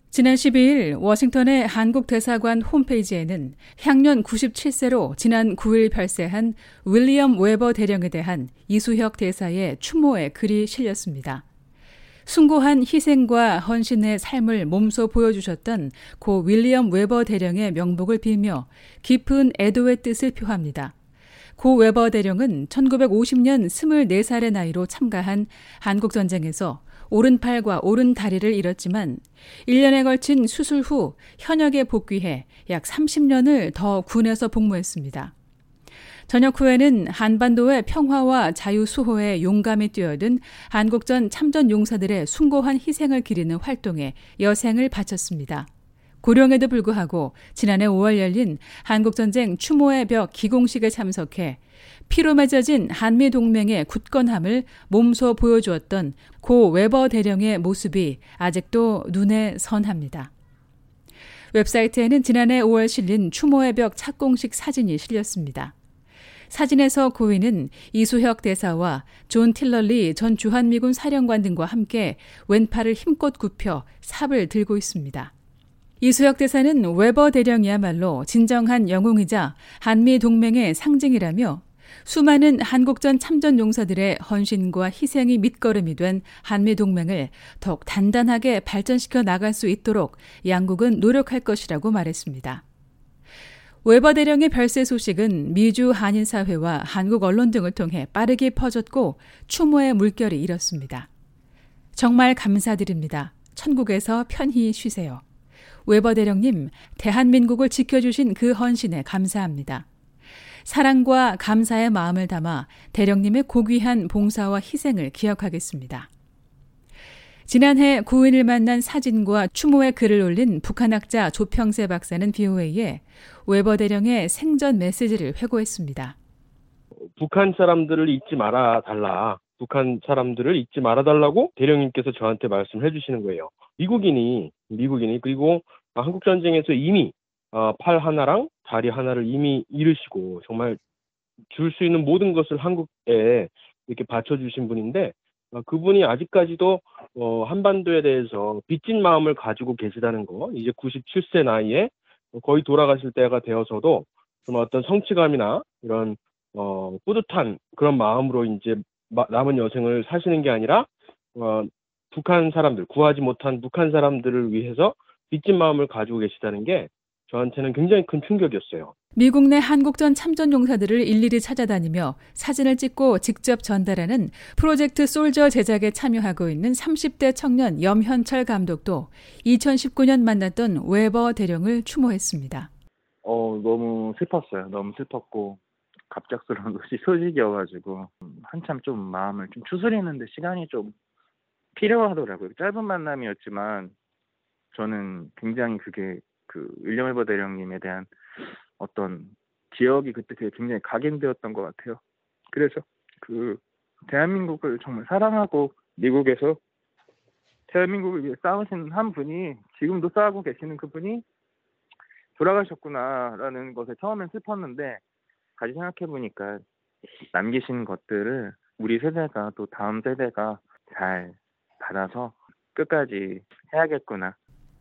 지난 12일 워싱턴의 한국대사관 홈페이지에는 향년 97세로 지난 9일 별세한 윌리엄 웨버 대령에 대한 이수혁 대사의 추모의 글이 실렸습니다. 숭고한 희생과 헌신의 삶을 몸소 보여주셨던 고 윌리엄 웨버 대령의 명복을 빌며 깊은 애도의 뜻을 표합니다. 고 웨버 대령은 1950년 24살의 나이로 참가한 한국전쟁에서 오른팔과 오른다리를 잃었지만 1년에 걸친 수술 후 현역에 복귀해 약 30년을 더 군에서 복무했습니다. 전역 후에는 한반도의 평화와 자유 수호에 용감히 뛰어든 한국전 참전 용사들의 숭고한 희생을 기리는 활동에 여생을 바쳤습니다. 고령에도 불구하고 지난해 5월 열린 한국전쟁 추모의 벽 기공식에 참석해 피로 맺어진 한미동맹의 굳건함을 몸소 보여주었던 고 웨버 대령의 모습이 아직도 눈에 선합니다. 웹사이트에는 지난해 5월 실린 추모의 벽 착공식 사진이 실렸습니다. 사진에서 고인은 이수혁 대사와 존 틸러리 전 주한미군 사령관 등과 함께 왼팔을 힘껏 굽혀 삽을 들고 있습니다. 이수혁 대사는 웨버 대령이야말로 진정한 영웅이자 한미 동맹의 상징이라며 수많은 한국전 참전 용사들의 헌신과 희생이 밑거름이 된 한미 동맹을 더욱 단단하게 발전시켜 나갈 수 있도록 양국은 노력할 것이라고 말했습니다. 웨버 대령의 별세 소식은 미주 한인사회와 한국 언론 등을 통해 빠르게 퍼졌고 추모의 물결이 일었습니다. 정말 감사드립니다. 천국에서 편히 쉬세요. 웨버 대령님, 대한민국을 지켜주신 그 헌신에 감사합니다. 사랑과 감사의 마음을 담아 대령님의 고귀한 봉사와 희생을 기억하겠습니다. 지난해 고인을 만난 사진과 추모의 글을 올린 북한학자 조평세 박사는 BOA에 웨버 대령의 생전 메시지를 회고했습니다. 북한 사람들을 잊지 말아달라. 북한 사람들을 잊지 말아달라고 대령님께서 저한테 말씀을 해주시는 거예요. 미국인이 그리고 한국전쟁에서 이미 팔 하나랑 다리 하나를 이미 잃으시고 정말 줄 수 있는 모든 것을 한국에 이렇게 바쳐주신 분인데 그분이 아직까지도 한반도에 대해서 빚진 마음을 가지고 계시다는 거, 이제 97세 나이에 거의 돌아가실 때가 되어서도 좀 어떤 성취감이나 이런 뿌듯한 그런 마음으로 이제 남은 여생을 사시는 게 아니라 북한 사람들, 구하지 못한 북한 사람들을 위해서 빚진 마음을 가지고 계시다는 게 저한테는 굉장히 큰 충격이었어요. 미국 내 한국전 참전 용사들을 일일이 찾아다니며 사진을 찍고 직접 전달하는 프로젝트 솔저 제작에 참여하고 있는 30대 청년 염현철 감독도 2019년 만났던 웨버 대령을 추모했습니다. 너무 슬펐어요. 너무 슬펐고 갑작스러운 소식이어가지고 한참 좀 마음을 좀 추스리는데 시간이 좀 필요하더라고요. 짧은 만남이었지만 저는 굉장히 그게 윌리엄 웨버 대령님에 대한 어떤 기억이 그때 굉장히 각인되었던 것 같아요. 그래서 대한민국을 정말 사랑하고 미국에서 대한민국을 위해 싸우신 한 분이 지금도 싸우고 계시는 그분이 돌아가셨구나라는 것에 처음엔 슬펐는데 다시 생각해보니까 남기신 것들을 우리 세대가 또 다음 세대가 잘 받아서 끝까지 해야겠구나.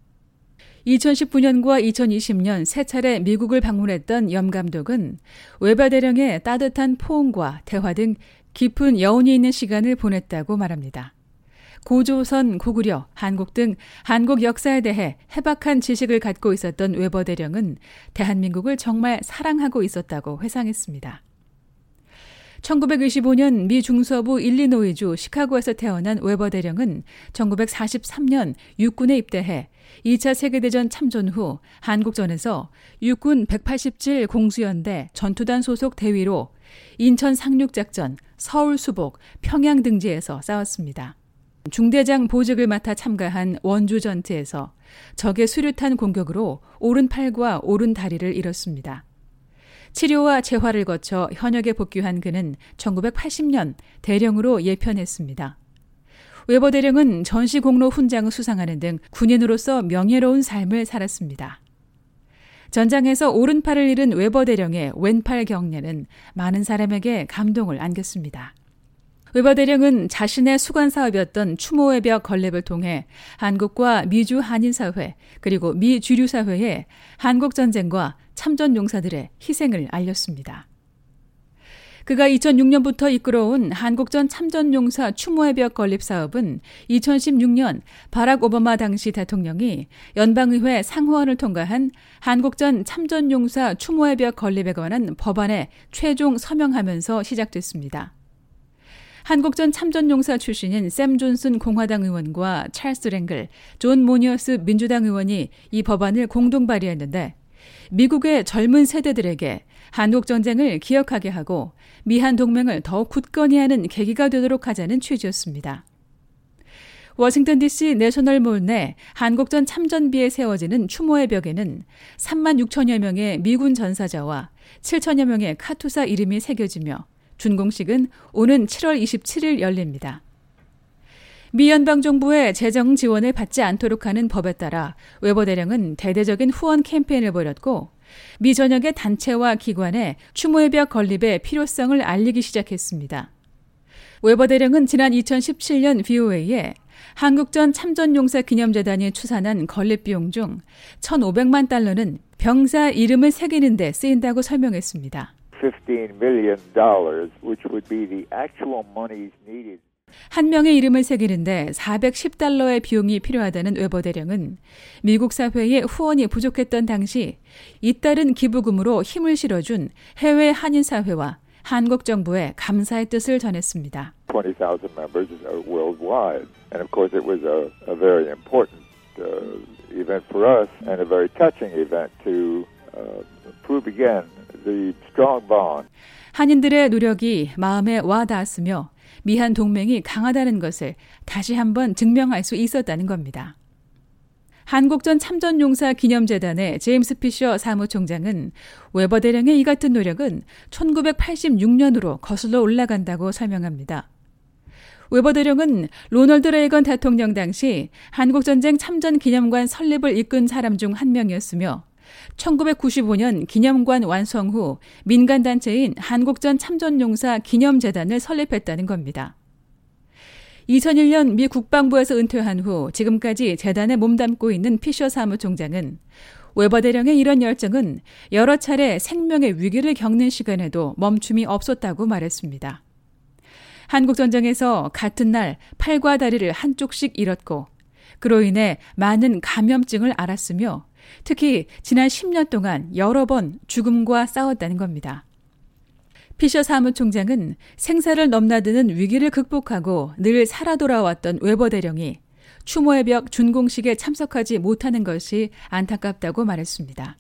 2019년과 2020년 세 차례 미국을 방문했던 염 감독은 웨버 대령의 따뜻한 포옹과 대화 등 깊은 여운이 있는 시간을 보냈다고 말합니다. 고조선, 고구려, 한국 등 한국 역사에 대해 해박한 지식을 갖고 있었던 웨버 대령은 대한민국을 정말 사랑하고 있었다고 회상했습니다. 1925년 미 중서부 일리노이주 시카고에서 태어난 웨버 대령은 1943년 육군에 입대해 2차 세계대전 참전 후 한국전에서 육군 187 공수연대 전투단 소속 대위로 인천 상륙작전, 서울 수복, 평양 등지에서 싸웠습니다. 중대장 보직을 맡아 참가한 원주 전투에서 적의 수류탄 공격으로 오른팔과 오른다리를 잃었습니다. 치료와 재활을 거쳐 현역에 복귀한 그는 1980년 대령으로 예편했습니다. 웨버 대령은 전시공로 훈장을 수상하는 등 군인으로서 명예로운 삶을 살았습니다. 전장에서 오른팔을 잃은 웨버 대령의 왼팔 경례는 많은 사람에게 감동을 안겼습니다. 웨버 대령은 자신의 수관 사업이었던 추모의 벽 건립을 통해 한국과 미주 한인사회 그리고 미주류사회에 한국전쟁과 참전용사들의 희생을 알렸습니다. 그가 2006년부터 이끌어온 한국전 참전용사 추모의 벽 건립 사업은 2016년 바락 오바마 당시 대통령이 연방의회 상원을 통과한 한국전 참전용사 추모의 벽 건립에 관한 법안에 최종 서명하면서 시작됐습니다. 한국전 참전용사 출신인 샘 존슨 공화당 의원과 찰스 랭글, 존 모니어스 민주당 의원이 이 법안을 공동 발의했는데 미국의 젊은 세대들에게 한국전쟁을 기억하게 하고 미한 동맹을 더욱 굳건히 하는 계기가 되도록 하자는 취지였습니다. 워싱턴 DC 내셔널몰 내 한국전 참전비에 세워지는 추모의 벽에는 3만 6천여 명의 미군 전사자와 7천여 명의 카투사 이름이 새겨지며 준공식은 오는 7월 27일 열립니다. 미 연방정부의 재정 지원을 받지 않도록 하는 법에 따라 웨버 대령은 대대적인 후원 캠페인을 벌였고 미 전역의 단체와 기관에 추모의 벽 건립의 필요성을 알리기 시작했습니다. 웨버 대령은 지난 2017년 VOA에 한국전 참전용사 기념재단이 추산한 건립 비용 중 1,500만 달러는 병사 이름을 새기는 데 쓰인다고 설명했습니다. $15 million, which would be the actual monies needed. 한 명의 이름을 새기는데 $410의 비용이 필요하다는 웨버 대령은 미국 사회에 후원이 부족했던 당시 잇따른 기부금으로 힘을 실어준 해외 한인사회와 한국 정부에 감사의 뜻을 전했습니다. 20,000 members worldwide. And of course it was a very important event for us and a very touching event to prove again the strong bond. 한인들의 노력이 마음에 와 닿았으며 미한 동맹이 강하다는 것을 다시 한번 증명할 수 있었다는 겁니다. 한국전 참전용사 기념재단의 제임스 피셔 사무총장은 웨버 대령의 이 같은 노력은 1986년으로 거슬러 올라간다고 설명합니다. 웨버 대령은 로널드 레이건 대통령 당시 한국전쟁 참전기념관 설립을 이끈 사람 중 한 명이었으며 1995년 기념관 완성 후 민간단체인 한국전 참전용사 기념재단을 설립했다는 겁니다. 2001년 미 국방부에서 은퇴한 후 지금까지 재단에 몸담고 있는 피셔 사무총장은 웨버 대령의 이런 열정은 여러 차례 생명의 위기를 겪는 시간에도 멈춤이 없었다고 말했습니다. 한국전쟁에서 같은 날 팔과 다리를 한쪽씩 잃었고 그로 인해 많은 감염증을 앓았으며 특히 지난 10년 동안 여러 번 죽음과 싸웠다는 겁니다. 피셔 사무총장은 생사를 넘나드는 위기를 극복하고 늘 살아 돌아왔던 웨버 대령이 추모의 벽 준공식에 참석하지 못하는 것이 안타깝다고 말했습니다.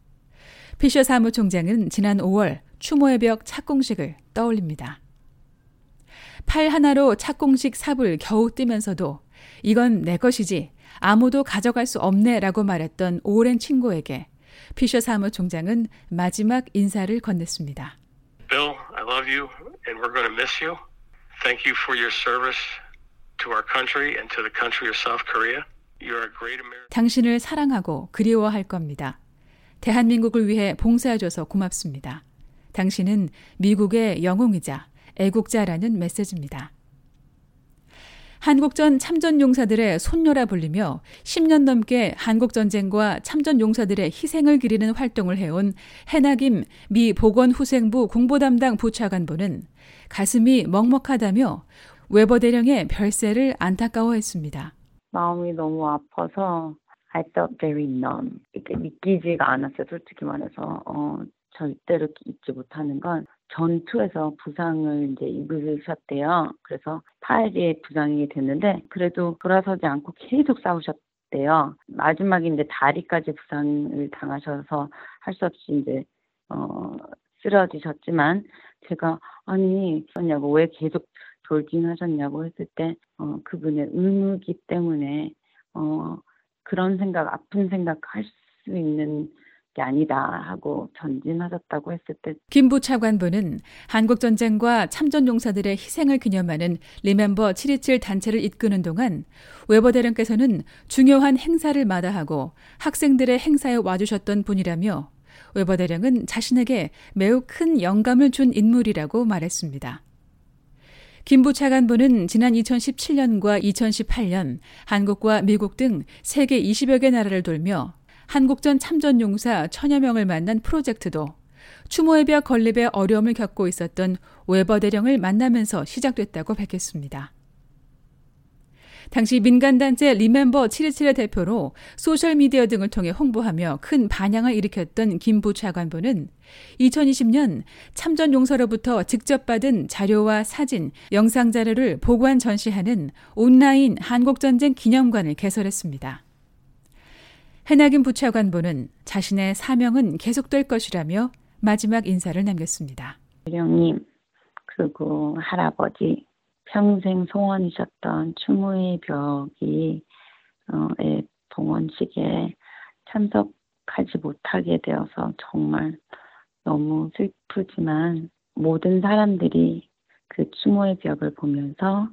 피셔 사무총장은 지난 5월 추모의 벽 착공식을 떠올립니다. 팔 하나로 착공식 삽을 겨우 띄면서도 이건 내 것이지 아무도 가져갈 수 없네라고 말했던 오랜 친구에게 피셔 사무총장은 마지막 인사를 건넸습니다. Bill, I love you and we're going to miss you. Thank you for your service to our country and to the country of South Korea. You're a great American. 당신을 사랑하고 그리워할 겁니다. 대한민국을 위해 봉사해줘서 고맙습니다. 당신은 미국의 영웅이자 애국자라는 메시지입니다. 한국전 참전용사들의 손녀라 불리며 10년 넘게 한국전쟁과 참전용사들의 희생을 기리는 활동을 해온 해나김 미 보건후생부 공보담당 부차관보는 가슴이 먹먹하다며 웨버 대령의 별세를 안타까워했습니다. 마음이 너무 아파서 I felt very numb. 이렇게 믿기지가 않았어요. 솔직히 말해서 절대로 잊지 못하는 건 전투에서 부상을 이제 입으셨대요. 그래서 팔에 부상이 됐는데 그래도 돌아서지 않고 계속 싸우셨대요. 마지막에 이제 다리까지 부상을 당하셔서 할 수 없이 이제 쓰러지셨지만 제가 아니 그러냐고 왜 계속 돌진하셨냐고 했을 때 그분의 의무기 때문에 그런 생각 아픈 생각 할 수 있는 게 아니다 하고 전진하셨다고 했을 때 김 부차관보는 한국전쟁과 참전용사들의 희생을 기념하는 리멤버 727 단체를 이끄는 동안 웨버 대령께서는 중요한 행사를 마다하고 학생들의 행사에 와주셨던 분이라며 웨버 대령은 자신에게 매우 큰 영감을 준 인물이라고 말했습니다. 김 부차관보는 지난 2017년과 2018년 한국과 미국 등 세계 20여 개 나라를 돌며 한국전 참전용사 1000여 명을 만난 프로젝트도 추모의 벽 건립에 어려움을 겪고 있었던 웨버 대령을 만나면서 시작됐다고 밝혔습니다. 당시 민간단체 리멤버 727의 대표로 소셜미디어 등을 통해 홍보하며 큰 반향을 일으켰던 김 부차관보는 2020년 참전용사로부터 직접 받은 자료와 사진, 영상 자료를 보관 전시하는 온라인 한국전쟁 기념관을 개설했습니다. 해나긴 부차관보는 자신의 사명은 계속될 것이라며 마지막 인사를 남겼습니다. 대령님, 그리고 할아버지, 평생 소원이셨던 추모의 벽이 봉헌식에 참석하지 못하게 되어서 정말 너무 슬프지만 모든 사람들이 그 추모의 벽을 보면서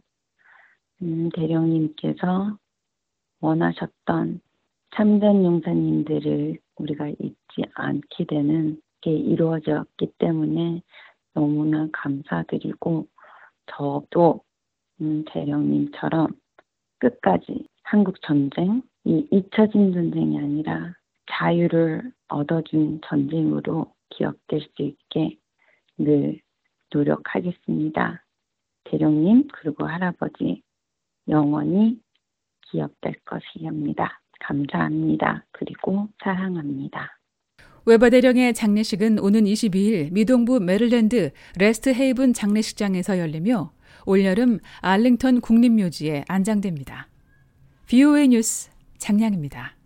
대령님께서 원하셨던 참전 용사님들을 우리가 잊지 않게 되는 게 이루어졌기 때문에 너무나 감사드리고 저도 대령님처럼 끝까지 한국 전쟁, 이 잊혀진 전쟁이 아니라 자유를 얻어준 전쟁으로 기억될 수 있게 늘 노력하겠습니다. 대령님 그리고 할아버지 영원히 기억될 것이옵니다. 감사합니다. 그리고 사랑합니다. 웨버 대령의 장례식은 오는 22일 미동부 메릴랜드 레스트 헤이븐 장례식장에서 열리며 올여름 알링턴 국립묘지에 안장됩니다. VOA 뉴스 장량입니다.